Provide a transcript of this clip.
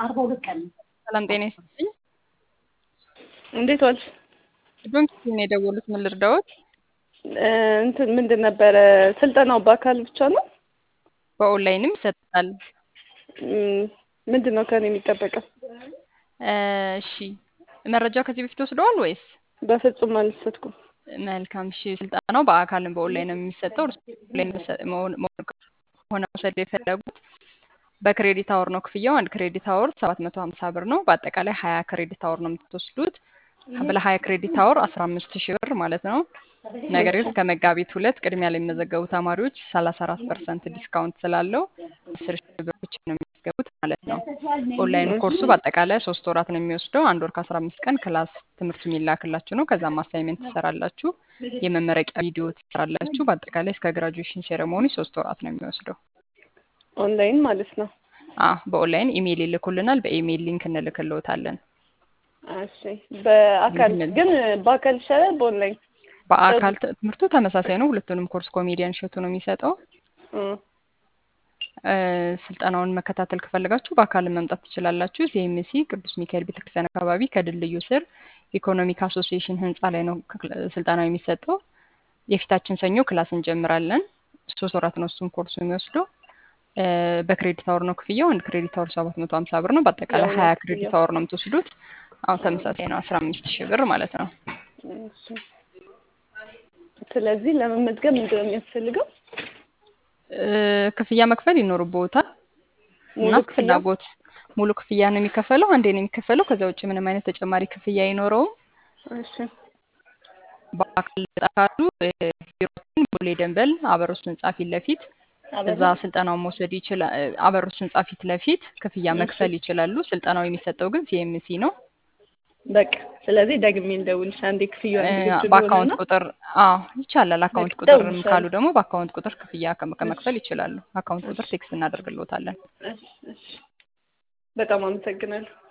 ሰላም ጤና ይስጥልኝ። እንዴት ዋልሽ? ዶንኪ ነው የደወሉት። ምን ልርዳዎት? እንትን ምንድን ነበረ ስልጠናው በአካል ብቻ ነው? በኦንላይንም ይሰጣል። ምንድን ነው ከኔ የሚጠበቀው? እሺ መረጃ ከዚህ በፊት ወስደዋል ወይስ? በፍጹም አልወሰድኩም። መልካም። እሺ ስልጠናው በአካልም በኦንላይን ነው የሚሰጠው። እርሱ ኦንላይን ሆነ መውሰድ የፈለጉት በክሬዲት አወር ነው ክፍያው። አንድ ክሬዲት አወር 750 ብር ነው። በአጠቃላይ 20 ክሬዲት አወር ነው የምትወስዱት። በለ20 ክሬዲት አወር 15000 ብር ማለት ነው። ነገር ግን እስከ መጋቢት 2 ቅድሚያ ላይ የሚመዘገቡ ተማሪዎች 34% ዲስካውንት ስላለው 10000 ብር ብቻ ነው የሚያስገቡት ማለት ነው። ኦንላይን ኮርሱ በአጠቃላይ 3 ወራት ነው የሚወስደው። 1 ወር ከ15 ቀን ክላስ ትምህርቱ የሚላክላችሁ ነው። ከዛም አሳይመንት ትሰራላችሁ፣ የመመረቂያ ቪዲዮ ትሰራላችሁ። በአጠቃላይ እስከ ግራጁዌሽን ሴሬሞኒ 3 ወራት ነው የሚወስደው። ኦንላይን ማለት ነው? በኦንላይን ኢሜይል ይልኩልናል። በኢሜይል ሊንክ እንልክልዎታለን። እሺ በአካል ግን በአካል ይሻላል በኦንላይን? በአካል ትምህርቱ ተመሳሳይ ነው። ሁለቱንም ኮርስ ኮሜዲያን እሸቱ ነው የሚሰጠው። ስልጠናውን መከታተል ከፈለጋችሁ በአካል መምጣት ትችላላችሁ። ሲኤምሲ ቅዱስ ሚካኤል ቤተክርስቲያን አካባቢ ከድልድዩ ስር ኢኮኖሚክ አሶሲዬሽን ህንፃ ላይ ነው ስልጠናው የሚሰጠው። የፊታችን ሰኞ ክላስ እንጀምራለን። 3 ወራት ነው እሱም ኮርሱ የሚወስደው። በክሬዲት አወር ነው ክፍያው። አንድ ክሬዲት አወር 750 ብር ነው። በአጠቃላይ 20 ክሬዲት አወር ነው የምትወስዱት። አሁን ተመሳሳይ ነው 15000 ብር ማለት ነው። ስለዚህ ለመመዝገብ ምንድን ነው የሚያስፈልገው? ክፍያ መክፈል ይኖርብዎታል እና ፍላጎት ሙሉ ክፍያ ነው የሚከፈለው። አንዴ ነው የሚከፈለው። ከዛ ውጭ ምንም አይነት ተጨማሪ ክፍያ አይኖረውም። እሺ በአካል ተጣካሉ ቢሮችን ቦሌ ደንበል አበሮስ ህንጻ ፊት ለፊት እዛ ስልጠናው መውሰድ ይችላል። አበሮስ ህንጻ ፊት ለፊት ክፍያ መክፈል ይችላሉ። ስልጠናው የሚሰጠው ግን ሲኤምሲ ነው። በቃ ስለዚህ ደግሜ እንደውልሽ አንዴ ክፍያውን በአካውንት ቁጥር ይቻላል። አካውንት ቁጥርም ካሉ ደግሞ በአካውንት ቁጥር ክፍያ ከመክፈል ይችላሉ። አካውንት ቁጥር ቴክስት እናደርግልዎታለን። በጣም አመሰግናለሁ።